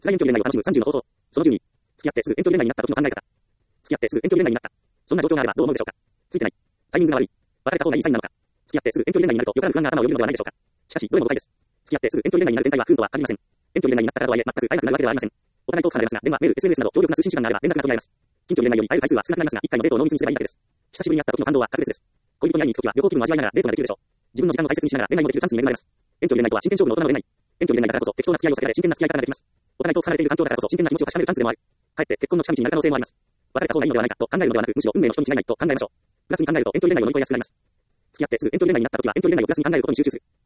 辛い遠距離恋愛を楽しむ30の方法。その12。付き合ってすぐ遠距離恋愛になった時の考え方。付き合ってすぐ遠距離恋愛になった。そんな状況があればどう思うでしょうか。ついてない。タイミングが悪い。別れた方がいいサインなのか。付き合ってすぐ遠距離恋愛になるとよからぬ不安が頭をよぎるのではないでしょうか。しかし、どれも誤解です。付き合ってすぐ遠距離恋愛になる全体は不運とは限りません。遠距離恋愛になったからとはいえ、全く会えなくなるわけではありません。お互い遠く離れますが、電話、メール、SNS など強力な通信手段があれば連絡が取り合えます。近距離恋愛より会える回数は少なくなりますが、一回のデートを濃密にすればいいだけです。久しぶりに会った時の感動は格別です。恋人に会いに行く時は旅行気分を味わいながらデートができるでしょう。自分の時間を大切にしながら恋愛もできるチャンスに恵まれます。遠距離恋愛とは真剣勝負の大人の恋愛。遠距離恋愛だからこそ適当な付き合いを避けられ真剣な付き合い方ができます。お互い遠く離れている環境だからこそ真剣な気持ちを確かめるチャンスでもある。かえって結婚の近道になる可能性もあります。別れた方がいいのではないかと考えるのではなく、むしろ運命の人に違いないと考えましょう。プラスに考えると遠距離恋愛を乗り越えやすくなります。付き合ってすぐ遠距離恋愛になった時は遠距離恋愛をプラスに考えることに集中する。